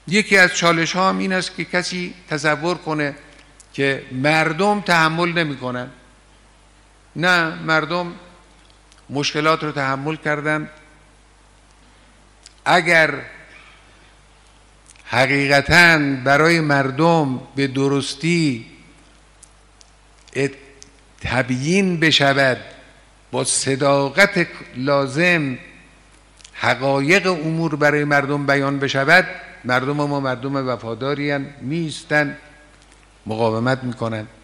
یکی از چالش ها هم این است که کسی تصور کنه که مردم تحمل نمی کنن. نه، مردم مشکلات رو تحمل کردن. اگر حقیقتاً برای مردم به درستی تبیین بشود، با صداقت لازم حقایق امور برای مردم بیان بشود، مردم ما مردم وفاداری هستند، می‌ایستند، مقاومت میکنند.